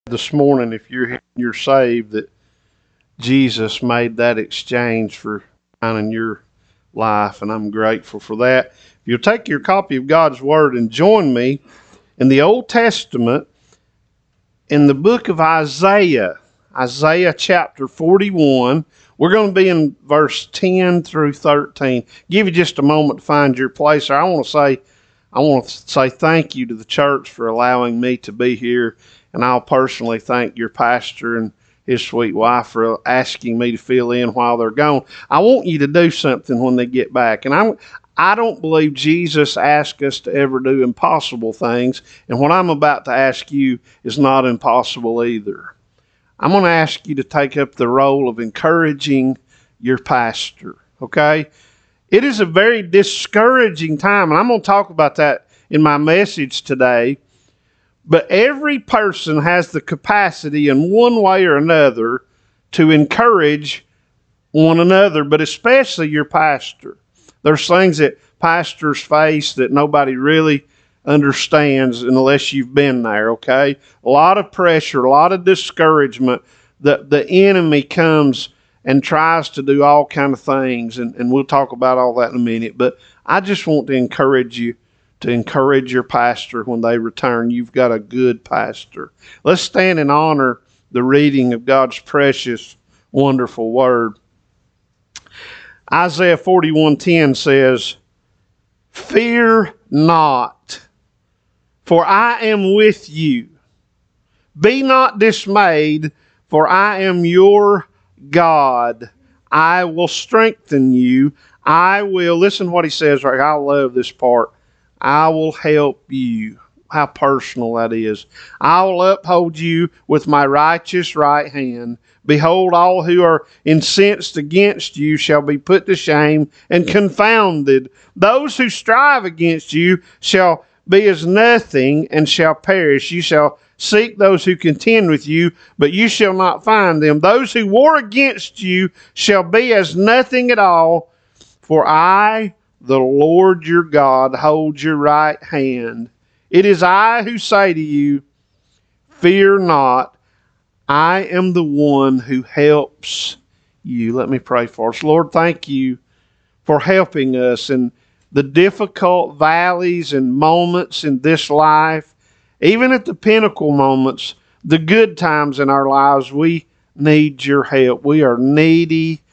this morning, if you're saved, that Jesus made that exchange for mine and your life, and I'm grateful for that. If you'll take your copy of God's Word and join me in the Old Testament in the book of Isaiah, Isaiah chapter 41. We're going to be in verse 10 through 13. Give you just a moment to find your place there. I want to say thank you to the church for allowing me to be here, and I'll personally thank your pastor and his sweet wife for asking me to fill in while they're gone. I want you to do something when they get back, and I don't believe Jesus asked us to ever do impossible things, and what I'm about to ask you is not impossible either. I'm going to ask you to take up the role of encouraging your pastor, okay? It is a very discouraging time, and I'm going to talk about that in my message today. But every person has the capacity in one way or another to encourage one another, but especially your pastor. There's things that pastors face that nobody really understands unless you've been there, okay? A lot of pressure, a lot of discouragement. The enemy comes and tries to do all kind of things, and we'll talk about all that in a minute. But I just want to encourage you to encourage your pastor when they return. You've got a good pastor. Let's stand and honor the reading of God's precious, wonderful word. Isaiah 41:10 says, "Fear not, for I am with you. Be not dismayed, for I am your God. I will strengthen you. I will," listen to what he says right here. I love this part. "I will help you." How personal that is. "I will uphold you with my righteous right hand. Behold, all who are incensed against you shall be put to shame and confounded. Those who strive against you shall be as nothing and shall perish. You shall seek those who contend with you, but you shall not find them. Those who war against you shall be as nothing at all. For I, the Lord your God, hold your right hand. It is I who say to you, fear not. I am the one who helps you." Let me pray for us. Lord, thank you for helping us in the difficult valleys and moments in this life. Even at the pinnacle moments, the good times in our lives, we need your help. We are needy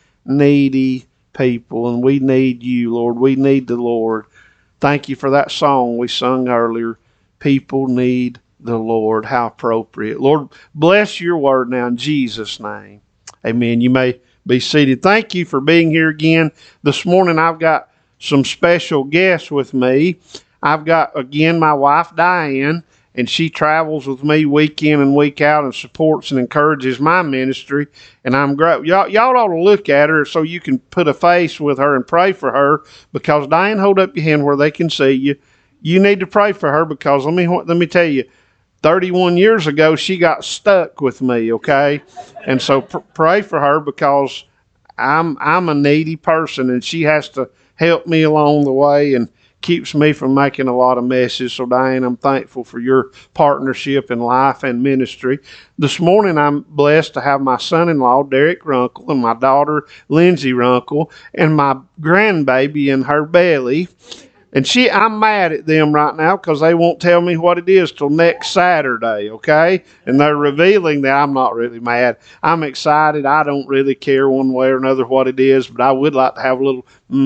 people, and we need you, Lord. We need the Lord. Thank you for that song we sung earlier. People need the Lord. How appropriate. Lord, bless your word now in Jesus' name. Amen. You may be seated. Thank you for being here again. This morning I've got some special guests with me. I've got, again, my wife Diane, and she travels with me week in and week out and supports and encourages my ministry. And I'm great. Y'all ought to look at her so you can put a face with her and pray for her, because Diane, hold up your hand where they can see you. You need to pray for her, because let me tell you, 31 years ago, she got stuck with me, okay? And so pray for her, because I'm a needy person, and she has to help me along the way and keeps me from making a lot of messes. So, Diane, I'm thankful for your partnership in life and ministry. This morning, I'm blessed to have my son-in-law, Derek Runkle, and my daughter, Lindsay Runkle, and my grandbaby in her belly. And I'm mad at them right now because they won't tell me what it is till next Saturday, okay? And they're revealing that. I'm not really mad. I'm excited. I don't really care one way or another what it is, but I would like to have a little,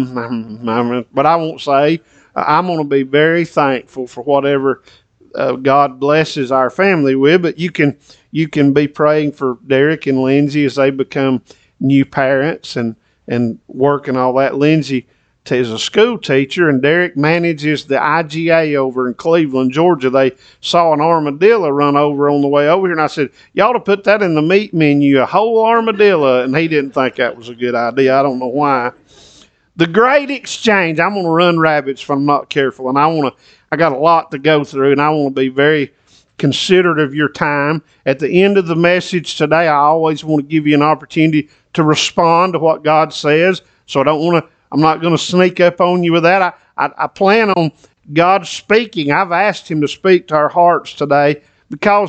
but I won't say. I'm going to be very thankful for whatever God blesses our family with, but you can be praying for Derek and Lindsay as they become new parents and work and all that. Lindsay is a school teacher, and Derek manages the IGA over in Cleveland, Georgia. They saw an armadillo run over on the way over here, and I said, "You ought to put that in the meat menu, a whole armadillo." And he didn't think that was a good idea. I don't know why. The Great Exchange. I'm going to run rabbits if I'm not careful, and I got a lot to go through, and I want to be very considerate of your time. At the end of the message today, I always want to give you an opportunity to respond to what God says. So I'm not going to sneak up on you with that. I plan on God speaking. I've asked him to speak to our hearts today because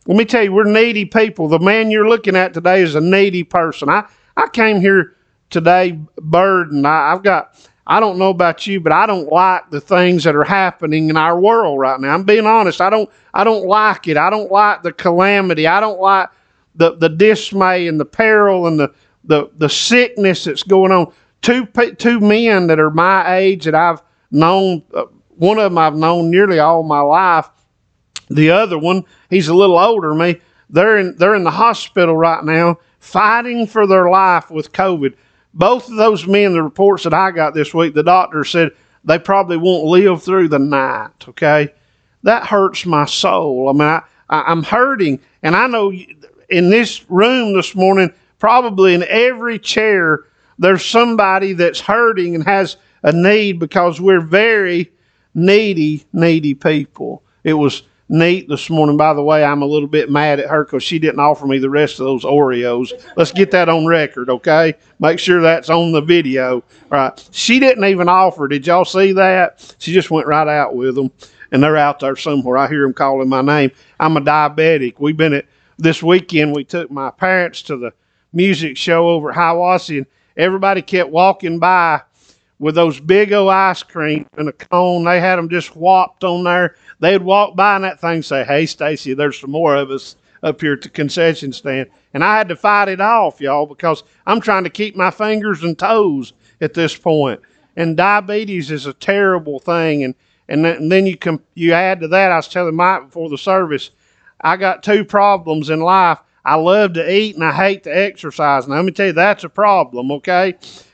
Let me tell you, we're needy people. The man you're looking at today is a needy person. I came here today burdened. I don't know about you, but I don't like the things that are happening in our world right now. I'm being honest. I don't like it. I don't like the calamity. I don't like the dismay and the peril and the sickness that's going on. Two men that are my age that I've known, one of them I've known nearly all my life. The other one, he's a little older than me. They're in the hospital right now fighting for their life with COVID. Both of those men, the reports that I got this week, the doctor said they probably won't live through the night, okay? That hurts my soul. I mean, I'm hurting, and I know in this room this morning, probably in every chair, there's somebody that's hurting and has a need, because we're very needy people. It was neat this morning. By the way, I'm a little bit mad at her because she didn't offer me the rest of those Oreos. Let's get that on record, okay? Make sure that's on the video. Right. She didn't even offer. Did y'all see that? She just went right out with them, and they're out there somewhere. I hear them calling my name. I'm a diabetic. This weekend, we took my parents to the music show over at Hiawassee, and everybody kept walking by with those big old ice cream and a cone. They had them just whopped on there. They'd walk by and that thing and say, "Hey, Stacy, there's some more of us up here at the concession stand." And I had to fight it off, y'all, because I'm trying to keep my fingers and toes at this point. And diabetes is a terrible thing. And then you add to that, I was telling Mike before the service, I got two problems in life. I love to eat and I hate to exercise. Now, let me tell you, that's a problem, okay?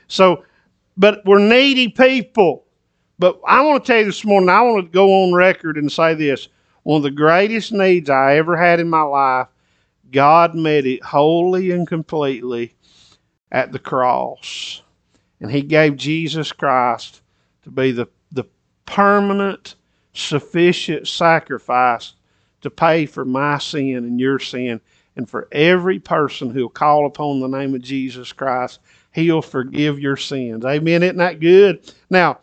But we're needy people. But I want to tell you this morning, I want to go on record and say this. One of the greatest needs I ever had in my life, God met it wholly and completely at the cross. And He gave Jesus Christ to be the permanent, sufficient sacrifice to pay for my sin and your sin. And for every person who will call upon the name of Jesus Christ, He'll forgive your sins. Amen. Isn't that good? Now,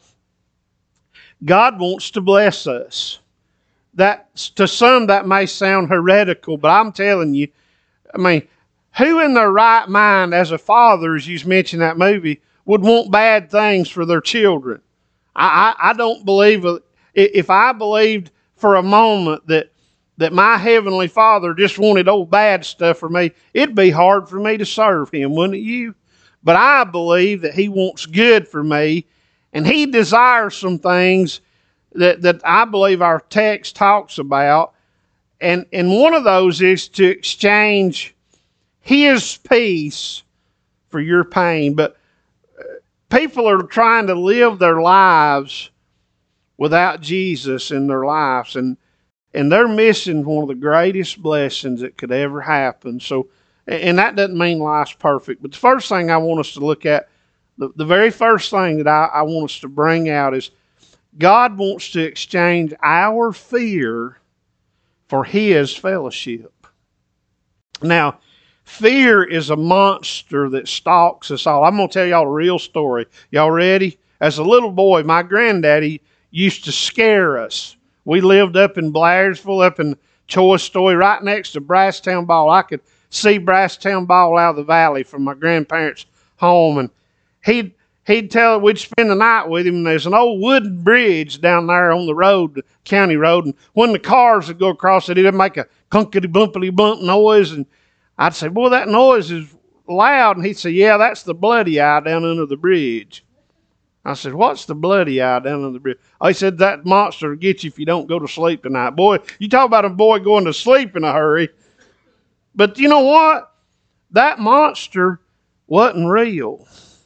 God wants to bless us. That, to some, that may sound heretical, but I'm telling you, I mean, who in their right mind as a father, as you mentioned in that movie, would want bad things for their children? I don't believe, if I believed for a moment that my Heavenly Father just wanted old bad stuff for me, it'd be hard for me to serve Him, wouldn't it you? But I believe that He wants good for me, and He desires some things that I believe our text talks about. And one of those is to exchange His peace for your pain. But people are trying to live their lives without Jesus in their lives, and they're missing one of the greatest blessings that could ever happen. So, and that doesn't mean life's perfect. But the first thing I want us to look at, the very first thing that I want us to bring out is God wants to exchange our fear for His fellowship. Now, fear is a monster that stalks us all. I'm going to tell y'all a real story. Y'all ready? As a little boy, my granddaddy used to scare us. We lived up in Blairsville, up in Choice Story, right next to Brasstown Ball. I could see Brasstown Ball out of the valley from my grandparents' home, and he'd tell we'd spend the night with him. And there's an old wooden bridge down there on the road, county road, and when the cars would go across it, it'd make a clunkety blumpity blump noise, and I'd say, "Boy, that noise is loud," and he'd say, "Yeah, that's the bloody eye down under the bridge." I said, "What's the bloody eye down under the bridge?" Oh, he said, "That monster will get you if you don't go to sleep tonight." Boy, you talk about a boy going to sleep in a hurry. But you know what? That monster wasn't real.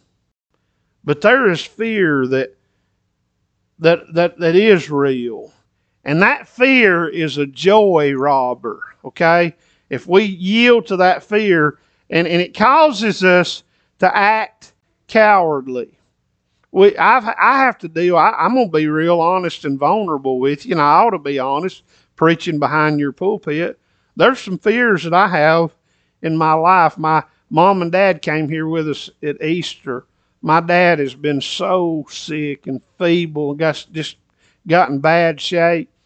But there is fear that is real. And that fear is a joy robber, okay? If we yield to that fear, and it causes us to act cowardly. I have to deal, I'm going to be real honest and vulnerable with you, and I ought to be honest, preaching behind your pulpit. There's some fears that I have in my life. My mom and dad came here with us at Easter. My dad has been so sick and feeble and just got in bad shape.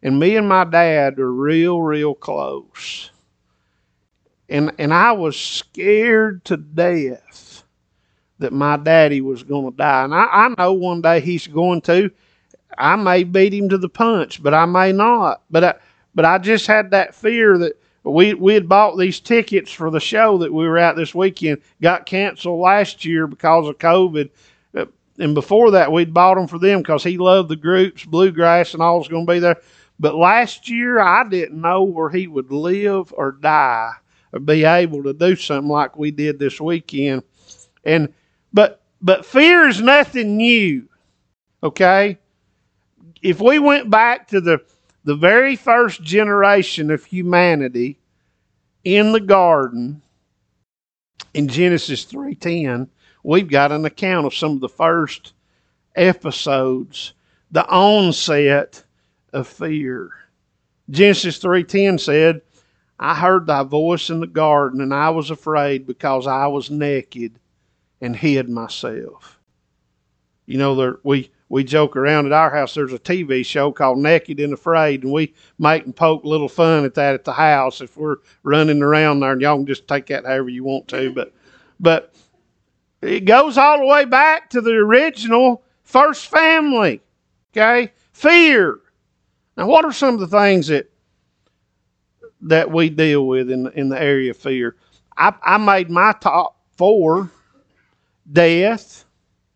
And me and my dad are real close. And I was scared to death that my daddy was going to die. And I know one day he's going to. I may beat him to the punch, but I may not. But I just had that fear that we had bought these tickets for the show that we were at this weekend. Got canceled last year because of COVID. And before that, we'd bought them for them because he loved the groups, Bluegrass and all was going to be there. But last year, I didn't know where he would live or die or be able to do something like we did this weekend. But fear is nothing new, okay? If we went back to the very first generation of humanity in the garden, in Genesis 3:10, we've got an account of some of the first episodes, the onset of fear. Genesis 3:10 said, I heard thy voice in the garden, and I was afraid because I was naked and hid myself. You know, we joke around at our house, there's a TV show called Naked and Afraid, and we make and poke a little fun at that at the house if we're running around there, and y'all can just take that however you want to. But it goes all the way back to the original first family, okay? Fear. Now, what are some of the things that we deal with in the area of fear? I made my top 4. Death.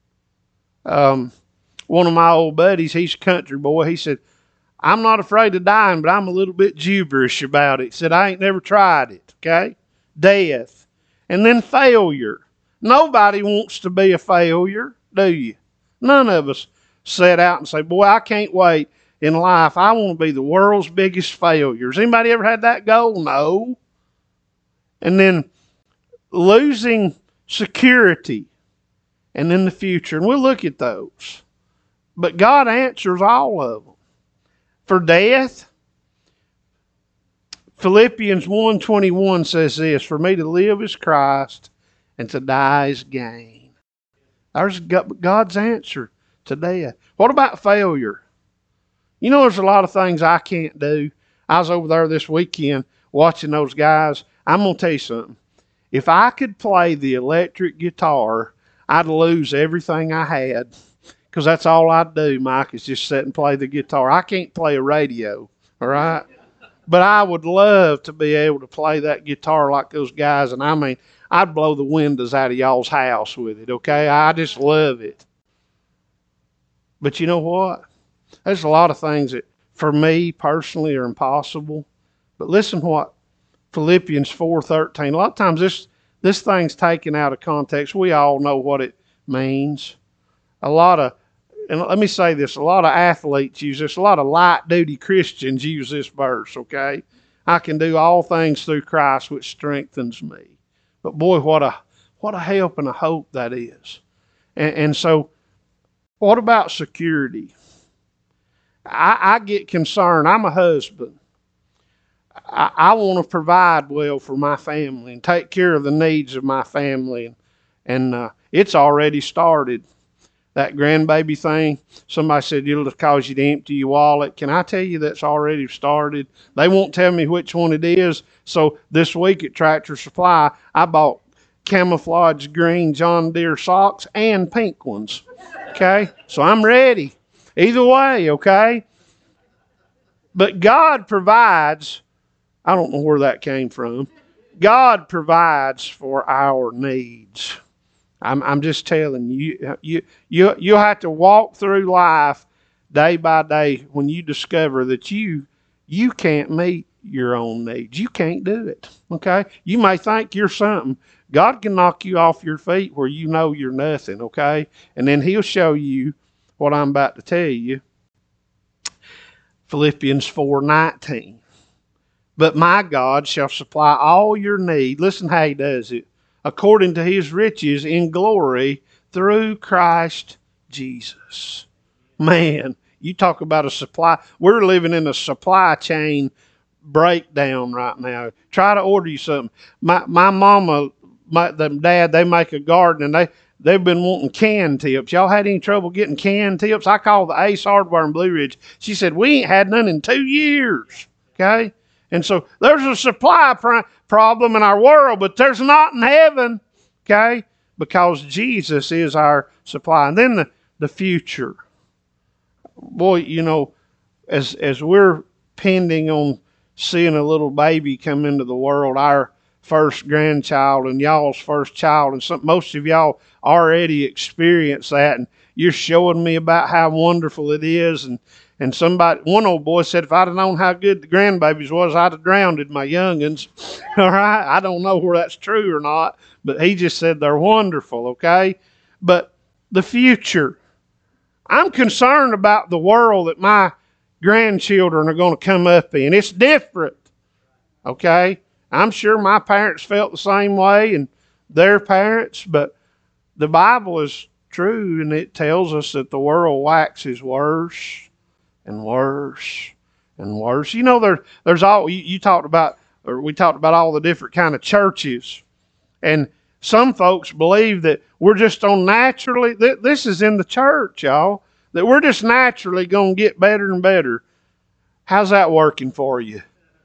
One of my old buddies, he's a country boy, he said, I'm not afraid of dying, but I'm a little bit gibberish about it. He said, I ain't never tried it, okay? Death. And then failure. Nobody wants to be a failure, do you? None of us set out and say, boy, I can't wait in life. I want to be the world's biggest failure. Has anybody ever had that goal? No. And then losing security and in the future. And we'll look at those. But God answers all of them. For death, Philippians 1:21 says this, for me to live is Christ and to die is gain. There's God's answer to death. What about failure? You know, there's a lot of things I can't do. I was over there this weekend watching those guys. I'm going to tell you something. If I could play the electric guitar, I'd lose everything I had. Because that's all I do, Mike, is just sit and play the guitar. I can't play a radio, all right? But I would love to be able to play that guitar like those guys. And I mean, I'd blow the windows out of y'all's house with it, okay? I just love it. But you know what? There's a lot of things that, for me personally, are impossible. But listen what Philippians 4:13. A lot of times this thing's taken out of context. We all know what it means. And let me say this, a lot of athletes use this, a lot of light-duty Christians use this verse, okay? I can do all things through Christ which strengthens me. But boy, what a help and a hope that is. And so, what about security? I get concerned. I'm a husband. I want to provide well for my family and take care of the needs of my family. And it's already started. That grandbaby thing, somebody said it'll cause you to empty your wallet. Can I tell you that's already started? They won't tell me which one it is. So this week at Tractor Supply, I bought camouflage green John Deere socks and pink ones. Okay? So I'm ready. Either way, okay? But God provides, I don't know where that came from. God provides for our needs. I'm just telling you, you'll have to walk through life day by day when you discover that you can't meet your own needs. You can't do it, okay? You may think you're something. God can knock you off your feet where you know you're nothing, okay? And then He'll show you what I'm about to tell you. Philippians 4:19. But my God shall supply all your need. Listen how He does it. According to His riches in glory through Christ Jesus. Man, you talk about a supply. We're living in a supply chain breakdown right now. Try to order you something. My mama, the dad, they make a garden, and they've been wanting canned tips. Y'all had any trouble getting canned tips? I called the Ace Hardware in Blue Ridge. She said, we ain't had none in 2 years. Okay? And so there's a supply problem in our world, but there's not in heaven. Okay? Because Jesus is our supply. And then the future. Boy, you know, as we're pending on seeing a little baby come into the world, our first grandchild and y'all's first child, and most of y'all already experienced that, and you're showing me about how wonderful it is. And one old boy said, if I'd have known how good the grandbabies was, I'd have drowned my youngins. All right, I don't know where that's true or not, but he just said they're wonderful. Okay, but the future, I'm concerned about the world that my grandchildren are going to come up in. It's different. Okay, I'm sure my parents felt the same way, and their parents, but the Bible is true, and it tells us that the world waxes worse and worse and worse. You know, there's all you talked about, or we talked about all the different kind of churches, and some folks believe that we're just on naturally. This is in the church, y'all, that we're just naturally going to get better and better. How's that working for you?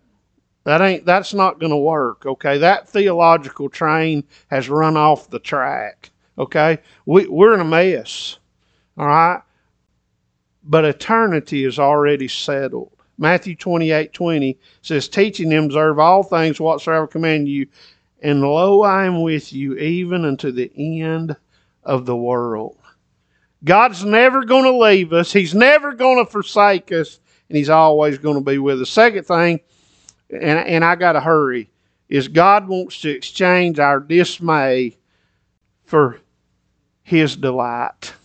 That's not going to work, okay? That theological train has run off the track, okay? We're in a mess, all right? But eternity is already settled. Matthew 28:20 says, teaching them to observe all things whatsoever I command you, and lo, I am with you even unto the end of the world. God's never going to leave us. He's never going to forsake us, and He's always going to be with us. Second thing, and I got to hurry, is God wants to exchange our dismay for His delight.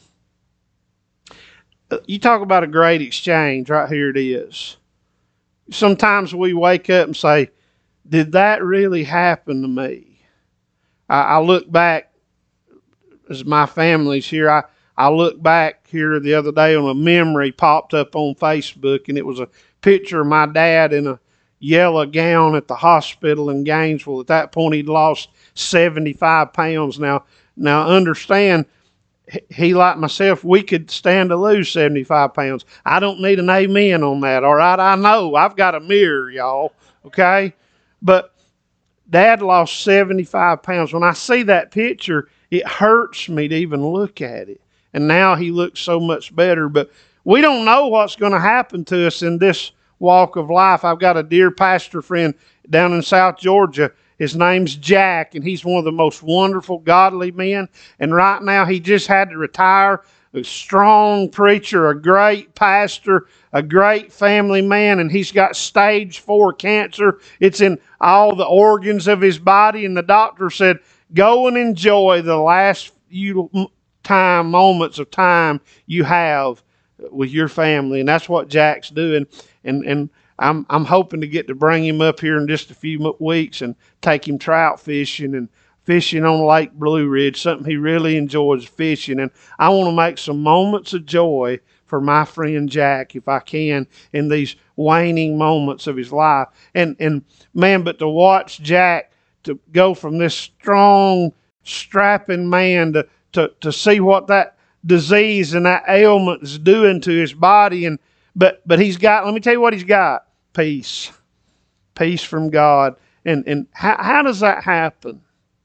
You talk about a great exchange, right here it is. Sometimes we wake up and say, did that really happen to me? I look back, as my family's here, I looked back here the other day on a memory popped up on Facebook, and it was a picture of my dad in a yellow gown at the hospital in Gainesville. At that point, he'd lost 75 pounds. Now understand, he, like myself, we could stand to lose 75 pounds. I don't need an amen on that, all right? I know. I've got a mirror, y'all, okay? But Dad lost 75 pounds. When I see that picture, it hurts me to even look at it. And now he looks so much better. But we don't know what's going to happen to us in this walk of life. I've got a dear pastor friend down in South Georgia. His name's Jack, and he's one of the most wonderful, godly men. And right now, he just had to retire. A strong preacher, a great pastor, a great family man, and he's got stage 4 cancer. It's in all the organs of his body, and the doctor said, go and enjoy the last few moments of time you have with your family. And that's what Jack's doing. And I'm hoping to get to bring him up here in just a few weeks and take him trout fishing and fishing on Lake Blue Ridge, something he really enjoys, fishing. And I want to make some moments of joy for my friend Jack, if I can, in these waning moments of his life. And man, but to watch Jack to go from this strong, strapping man to see what that disease and that ailment is doing to his body. But he's got, let me tell you what he's got, peace. Peace from God. And how does that happen?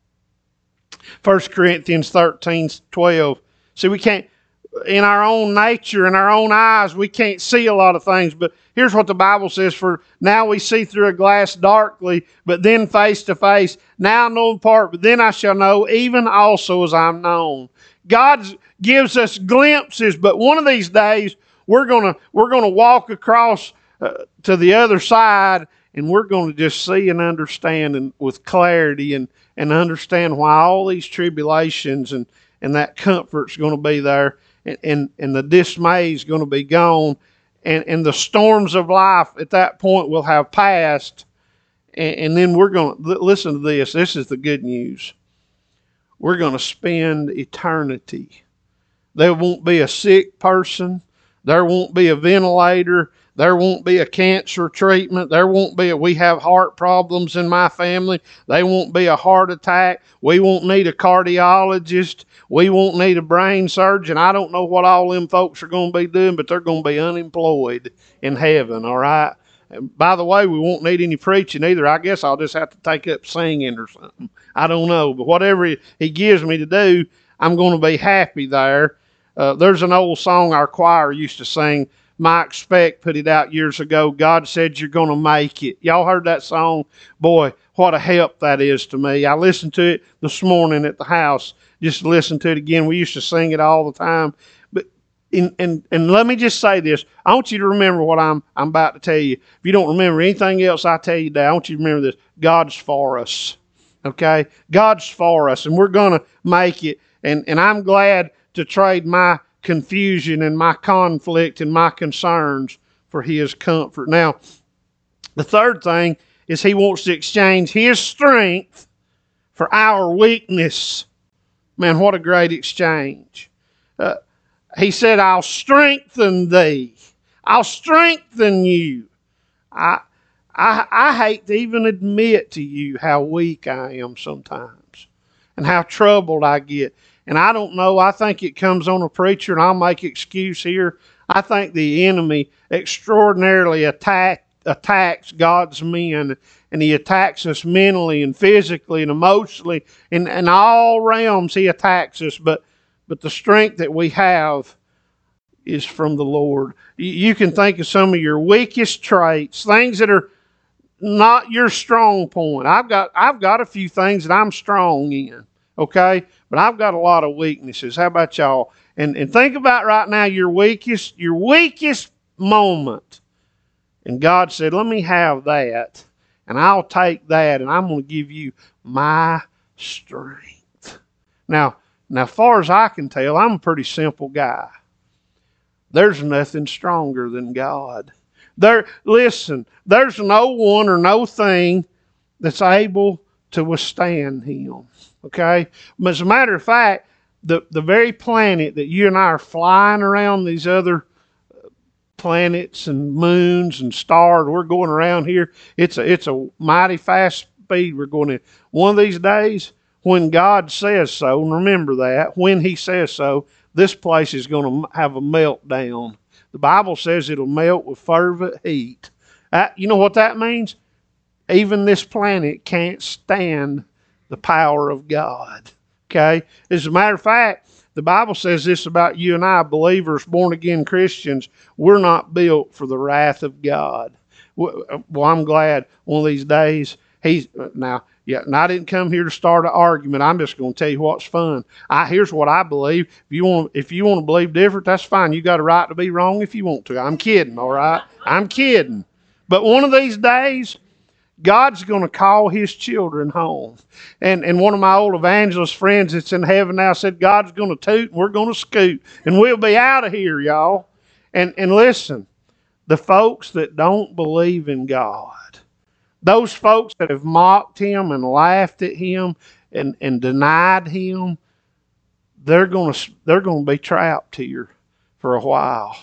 1 Corinthians 13:12. See, we can't, in our own nature, in our own eyes, we can't see a lot of things. But here's what the Bible says, for now we see through a glass darkly, but then face to face. Now I know in part, but then I shall know, even also as I'm known. God gives us glimpses, but one of these days we're gonna walk across to the other side, and we're going to just see and understand and with clarity and understand why all these tribulations and that comfort's going to be there, and the dismay is going to be gone, and the storms of life at that point will have passed, and then we're going to, listen to this. This is the good news. We're going to spend eternity. There won't be a sick person. There won't be a ventilator. There won't be a cancer treatment. There won't be we have heart problems in my family. They won't be a heart attack. We won't need a cardiologist. We won't need a brain surgeon. I don't know what all them folks are going to be doing, but they're going to be unemployed in heaven, all right? And by the way, we won't need any preaching either. I guess I'll just have to take up singing or something. I don't know. But whatever he gives me to do, I'm going to be happy there. There's an old song our choir used to sing. Mike Speck put it out years ago. God said you're going to make it. Y'all heard that song? Boy, what a help that is to me. I listened to it this morning at the house. Just listen to it again. We used to sing it all the time. But and let me just say this. I want you to remember what I'm about to tell you. If you don't remember anything else I tell you today, I want you to remember this. God's for us. Okay? God's for us, and we're going to make it. And I'm glad to trade my confusion and my conflict and my concerns for His comfort. Now, the third thing is He wants to exchange His strength for our weakness. Man, what a great exchange. He said, I'll strengthen thee. I'll strengthen you. I hate to even admit to you how weak I am sometimes and how troubled I get. And I don't know, I think it comes on a preacher, and I'll make excuse here. I think the enemy extraordinarily attacks God's men, and he attacks us mentally and physically and emotionally. In all realms he attacks us, but the strength that we have is from the Lord. You can think of some of your weakest traits, things that are not your strong point. I've got a few things that I'm strong in. Okay? But I've got a lot of weaknesses. How about y'all? And think about right now your weakest moment. And God said, let me have that. And I'll take that, and I'm going to give you my strength. Now, as far as I can tell, I'm a pretty simple guy. There's nothing stronger than God. Listen, there's no one or no thing that's able to withstand Him. Okay? As a matter of fact, the very planet that you and I are flying around, these other planets and moons and stars, we're going around here, it's a mighty fast speed we're going in. One of these days, when God says so, and remember that, when He says so, this place is going to have a meltdown. The Bible says it'll melt with fervent heat. You know what that means? Even this planet can't stand the power of God. Okay? As a matter of fact, the Bible says this about you and I, believers, born-again Christians. We're not built for the wrath of God. Well, I'm glad one of these days and I didn't come here to start an argument. I'm just going to tell you what's fun. Here's what I believe. If you want to believe different, that's fine. You got a right to be wrong if you want to. I'm kidding, all right? I'm kidding. But one of these days, God's going to call His children home. And one of my old evangelist friends that's in heaven now said, God's going to toot and we're going to scoot. And we'll be out of here, y'all. And listen, the folks that don't believe in God, those folks that have mocked Him and laughed at Him and denied Him, they're going to be trapped here for a while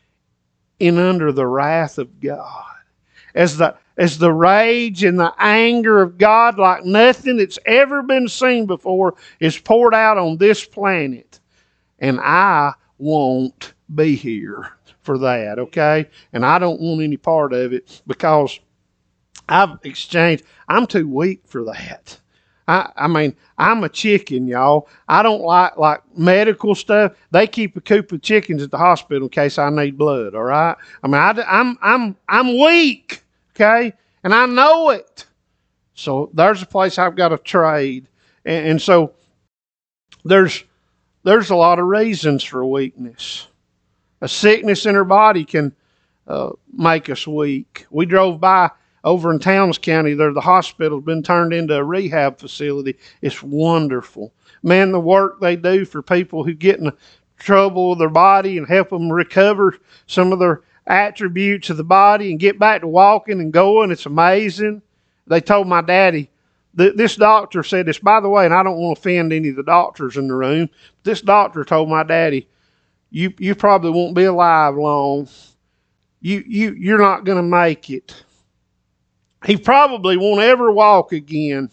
in under the wrath of God. As the rage and the anger of God like nothing that's ever been seen before is poured out on this planet. And I won't be here for that, okay? And I don't want any part of it because I'm too weak for that. I mean, I'm a chicken, y'all. I don't like medical stuff. They keep a coop of chickens at the hospital in case I need blood, all right? I mean, I'm weak, okay? And I know it. So there's a place I've got to trade. And so there's a lot of reasons for weakness. A sickness in our body can make us weak. We drove by over in Towns County. There, the hospital's been turned into a rehab facility. It's wonderful. Man, the work they do for people who get in trouble with their body and help them recover some of their attributes of the body and get back to walking and going. It's amazing. They told my daddy, this doctor said this, by the way, and I don't want to offend any of the doctors in the room, but this doctor told my daddy, you probably won't be alive long. you're not going to make it. He probably won't ever walk again.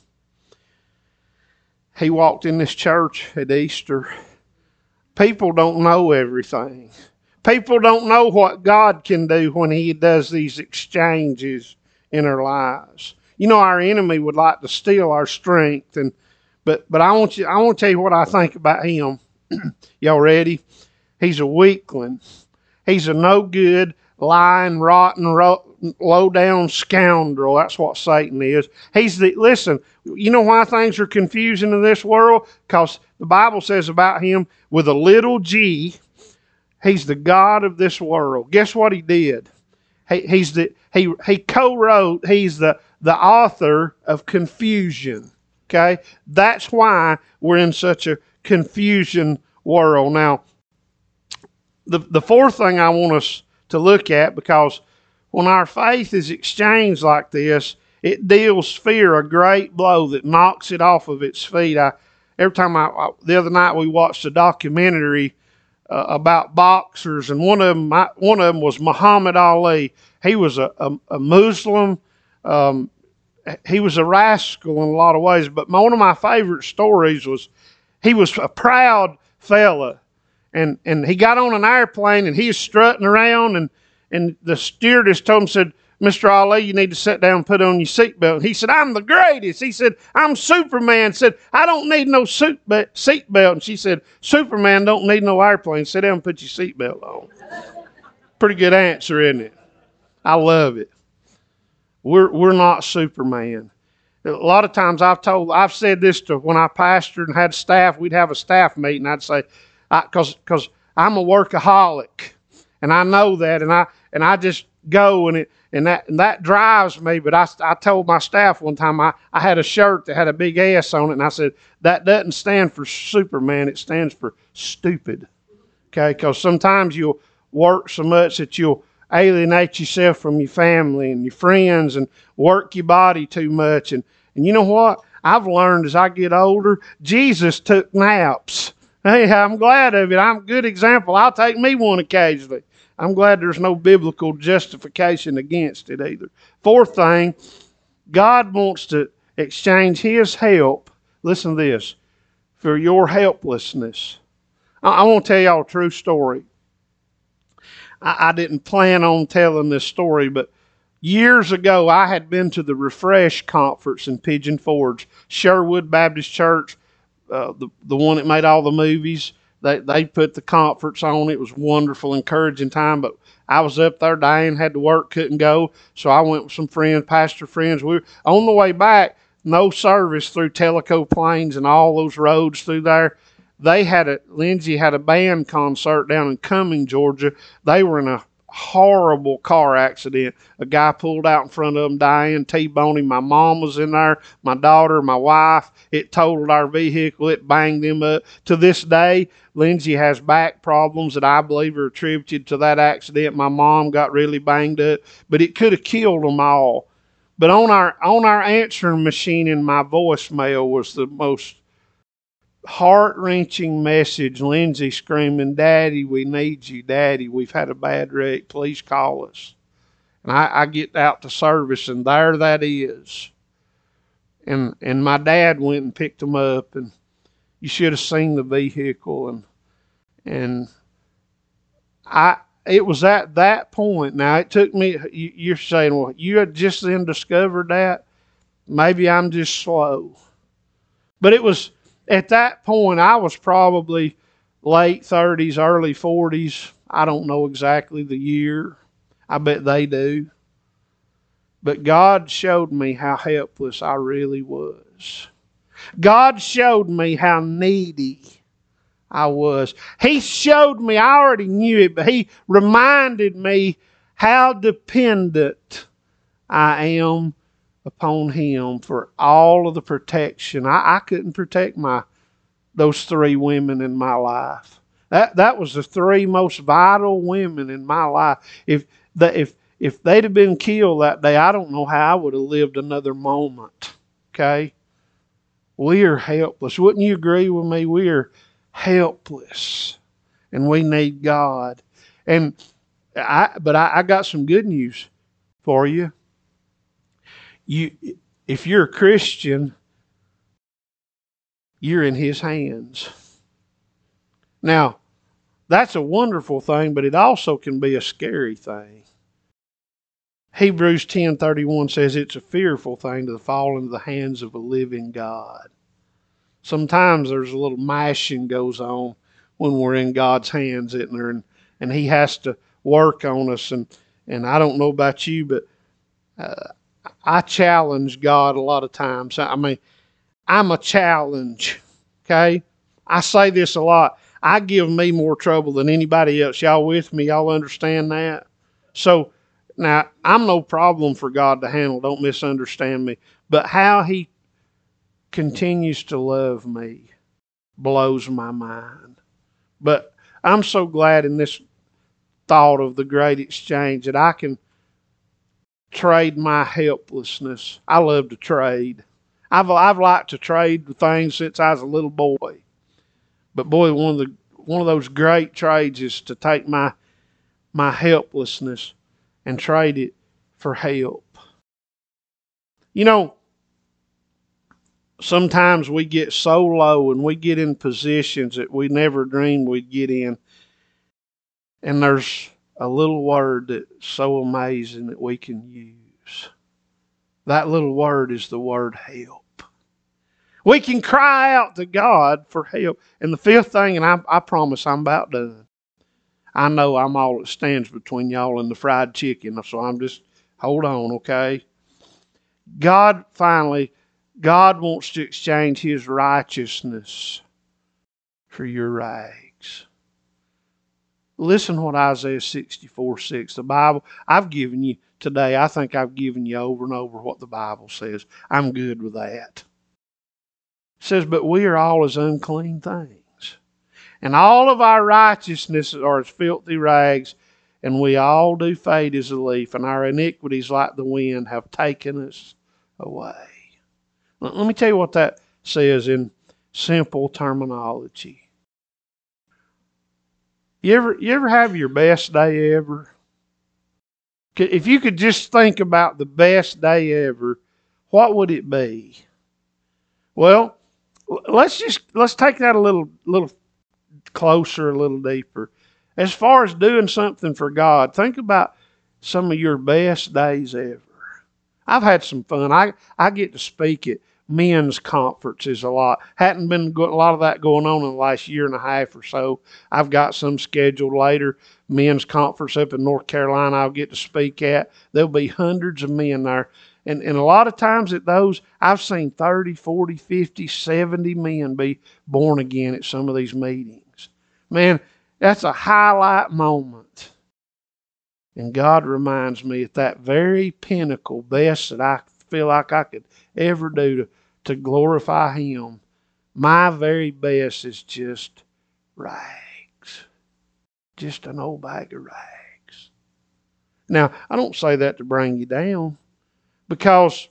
He walked in this church at Easter. People don't know everything. People don't know what God can do when He does these exchanges in our lives. You know, our enemy would like to steal our strength, but I want to tell you what I think about him. Y'all ready? He's a weakling. He's a no good, lying, rotten, low down scoundrel. That's what Satan is. Listen, you know why things are confusing in this world? Because the Bible says about him, with a little g, he's the God of this world. Guess what he did? He co-wrote, he's the author of confusion. Okay? That's why we're in such a confusion world. Now, the fourth thing I want us to look at, because when our faith is exchanged like this, it deals fear a great blow that knocks it off of its feet. The other night we watched a documentary about boxers, and one of them was Muhammad Ali. He was a Muslim. He was a rascal in a lot of ways, but one of my favorite stories was he was a proud fella, and he got on an airplane and he was strutting around, and the stewardess told him, said, "Mr. Ali, you need to sit down and put on your seatbelt." He said, "I'm the greatest." He said, "I'm Superman." He said, "I don't need no seatbelt." And she said, "Superman don't need no airplane. Sit down and put your seatbelt on." Pretty good answer, isn't it? I love it. We're not Superman. A lot of times I've said this to when I pastored and had staff. We'd have a staff meeting. I'd say, because I'm a workaholic, and I know that, and I just go and that drives me. But I told my staff one time I had a shirt that had a big S on it, and I said, that doesn't stand for Superman. It stands for stupid. Okay, because sometimes you'll work so much that you'll alienate yourself from your family and your friends and work your body too much. And you know what? I've learned as I get older, Jesus took naps. Hey, I'm glad of it. I'm a good example. I'll take me one occasionally. I'm glad there's no biblical justification against it either. Fourth thing, God wants to exchange His help, listen to this, for your helplessness. I want to tell y'all a true story. I didn't plan on telling this story, but years ago I had been to the Refresh conference in Pigeon Forge, Sherwood Baptist Church, the one that made all the movies. They put the conference on. It was wonderful, encouraging time, but I was up there. Diane had to work, couldn't go, so I went with some friends, pastor friends. We were on the way back, no service through Tellico Plains and all those roads through there. Lindsay had a band concert down in Cumming, Georgia. They were in a horrible car accident. A guy pulled out in front of them, Diane T-boned him. My mom was in there, my daughter, my wife. It totaled our vehicle. It banged them up. To this day, Lindsay has back problems that I believe are attributed to that accident. My mom got really banged up, but it could have killed them all. But on our answering machine in my voicemail was the most heart-wrenching message. Lindsay screaming, "Daddy, we need you. Daddy, we've had a bad wreck. Please call us." And I get out to service, and there that is. And my dad went and picked them up, and you should have seen the vehicle. And it was at that point. Now, it took me, you're saying, well, you had just then discovered that? Maybe I'm just slow. But it was, at that point, I was probably late 30s, early 40s. I don't know exactly the year. I bet they do. But God showed me how helpless I really was. God showed me how needy I was. He showed me, I already knew it, but He reminded me how dependent I am upon Him for all of the protection. I couldn't protect those three women in my life. That was the three most vital women in my life. If they'd have been killed that day, I don't know how I would have lived another moment. Okay? We are helpless. Wouldn't you agree with me? We are helpless. And we need God. And But I got some good news for you. If you're a Christian, you're in His hands. Now, that's a wonderful thing, but it also can be a scary thing. Hebrews 10:31 says it's a fearful thing to fall into the hands of a living God. Sometimes there's a little mashing goes on when we're in God's hands, isn't there? And He has to work on us. And I don't know about you, but I challenge God a lot of times. I mean, I'm a challenge, okay? I say this a lot. I give me more trouble than anybody else. Y'all with me? Y'all understand that? So, now, I'm no problem for God to handle. Don't misunderstand me. But how He continues to love me blows my mind. But I'm so glad in this thought of the great exchange that I can trade my helplessness. I love to trade. I've liked to trade things since I was a little boy. But boy, one of those great trades is to take my helplessness and trade it for help. You know, sometimes we get so low and we get in positions that we never dreamed we'd get in. And there's a little word that's so amazing that we can use. That little word is the word help. We can cry out to God for help. And the fifth thing, and I promise I'm about done. I know I'm all that stands between y'all and the fried chicken, so I'm just, hold on, okay? God wants to exchange His righteousness for your rags. Listen what Isaiah 64:6, the Bible, I've given you today, I think I've given you over and over what the Bible says. I'm good with that. It says, but we are all as unclean things, and all of our righteousnesses are as filthy rags, and we all do fade as a leaf, and our iniquities like the wind have taken us away. Let me tell you what that says in simple terminology. You ever have your best day ever? If you could just think about the best day ever, what would it be? Well, let's take that a little closer, a little deeper. As far as doing something for God, think about some of your best days ever. I've had some fun. I get to speak at men's conferences a lot. Hadn't been a lot of that going on in the last year and a half or so. I've got some scheduled later. Men's conference up in North Carolina I'll get to speak at. There'll be hundreds of men there. And a lot of times at those, I've seen 30, 40, 50, 70 men be born again at some of these meetings. Man, that's a highlight moment. And God reminds me at that very pinnacle, best that I feel like I could ever do to glorify Him, my very best is just rags. Just an old bag of rags. Now, I don't say that to bring you down, because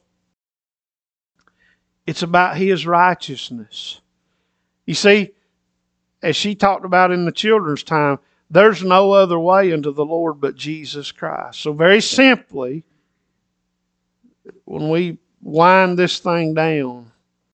it's about His righteousness. You see, as she talked about in the children's time, there's no other way unto the Lord but Jesus Christ. So very simply, when we wind this thing down,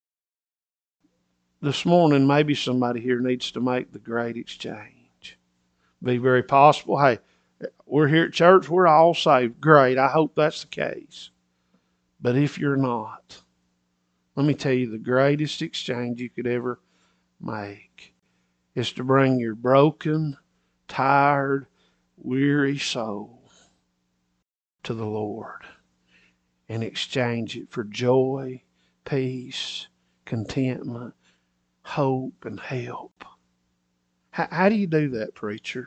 this morning maybe somebody here needs to make the great exchange. Be very possible. Hey, we're here at church, we're all saved. Great, I hope that's the case. But if you're not, let me tell you, the greatest exchange you could ever make is to bring your broken, tired, weary soul to the Lord and exchange it for joy, peace, contentment, hope, and help. How do you do that, preacher?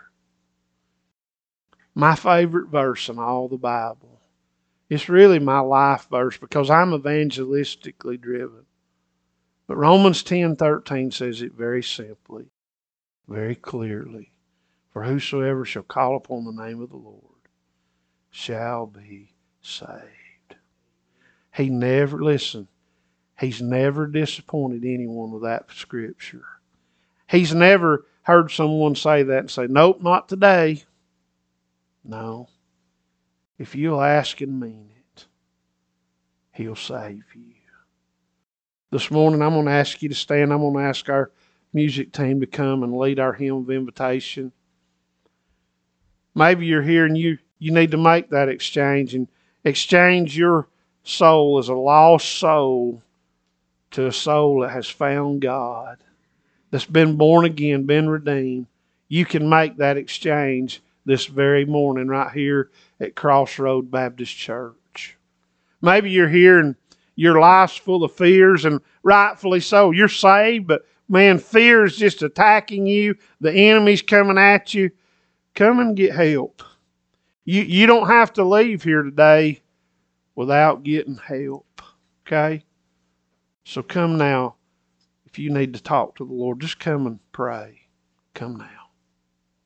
My favorite verse in all the Bible. It's really my life verse because I'm evangelistically driven. But Romans 10:13 says it very simply, very clearly. For whosoever shall call upon the name of the Lord shall be saved. He never, listen, He's never disappointed anyone with that scripture. He's never heard someone say that and say, nope, not today. No. If you'll ask and mean it, He'll save you. This morning I'm going to ask you to stand. I'm going to ask our music team to come and lead our hymn of invitation. Maybe you're here and you need to make that exchange and exchange your soul as a lost soul to a soul that has found God, that's been born again, been redeemed. You can make that exchange this very morning right here at Crossroad Baptist Church. Maybe you're here and your life's full of fears, and rightfully so. You're saved, but man, fear is just attacking you. The enemy's coming at you. Come and get help. You don't have to leave here today without getting help. Okay? So come now. If you need to talk to the Lord, just come and pray. Come now.